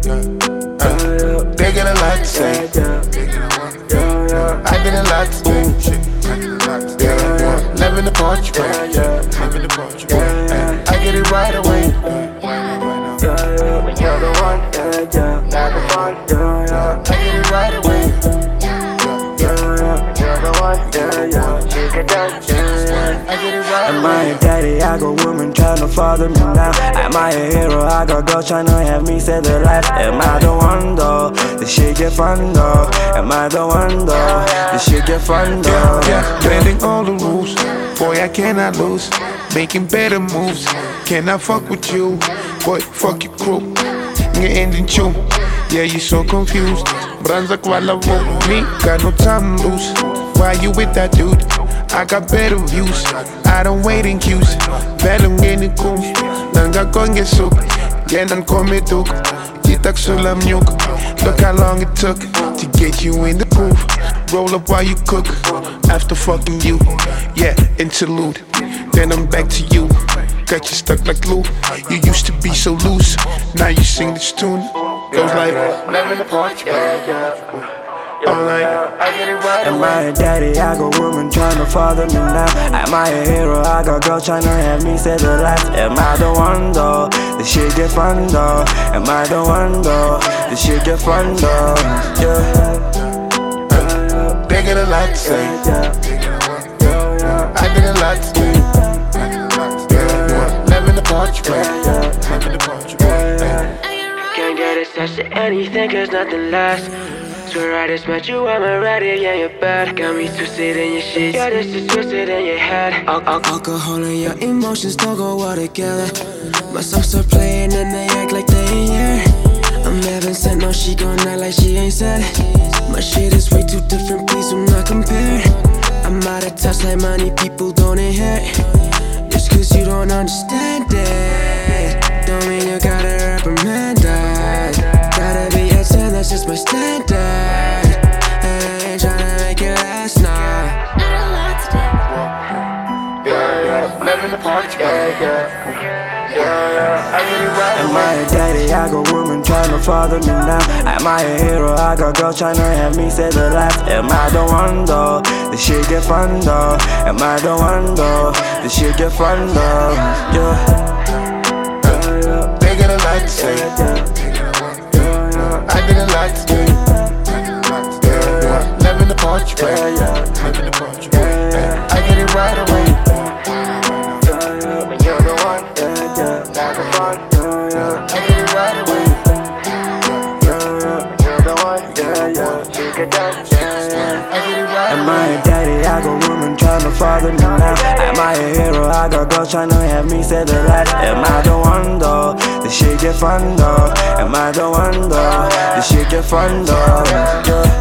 They get a lot to say. I did a lot today. Living the portrait. I get it right away. When you're the one, I get it right away. You're the one, you can dance. I get it right away. Am I a daddy? I got women tryna father me now. Am I a hero? I got girls tryna have me save their life. Am I the one though? This shit get fun though. Am I the one though? This shit get fun though. Yeah, bending all the rules. Boy, I cannot lose. Making better moves. Can I fuck with you? Boy, fuck your crew. You're ending you. Yeah, you so confused. Branza kwala wo. Me, got no time to lose. Why you with that dude? I got better views. I don't wait in queues. Better in the cool. Nanga konge soup. Genan kome duk. Jitak sulam nyuk. Look how long it took to get you in the groove. Roll up while you cook. After fucking you. Yeah, interlude. Then I'm back to you. Got you stuck like glue. You used to be so loose. Now you sing this tune. Goes like living the portrait. All night, I get it right Am away. I a daddy? I got women tryna father me now. Am I a hero? I got girls tryna have me save their life. Am I the one though? This shit get fun though. Am I the one though? This shit get fun though. Yeah. They get a lot to say. I did a lot to do. Living the portrait. Can't get attached to anything cause nothing lasts. Swear I just met you, I'm already, yeah, you're bad. Got me twisted in your sheets, yeah, this is twisted in your head. Alcohol and your emotions don't go well together. My songs start playing and they act like they ain't here. I'm heaven sent, no, she gon' act like she ain't said. My shit is way too different, please do not compare. I'm out of touch like money people don't inherit. Just cause you don't understand it don't mean you gotta reprimand that. Gotta be a 10, that's just my standard. And I ain't tryna make it last night. Living the portrait. I get it right Am away. I a daddy? I got women tryna father me now. Am I a hero? I got girls tryna have me save their life. Am I the one though? This shit get fun though. Am I the one though? This shit get fun though. Yeah. They get a lot to say. I did a lot to do. Living the portrait. I get it right away. When you're the one, like a fun. I get it right away. When you're the one, you can dance. I get it right away. Am I a daddy? I got women tryna father me now. Am I a hero? I got girls tryna have me save their life. Am I the one though? This shit get fun though. Am I the one though? This shit get fun though. Yeah.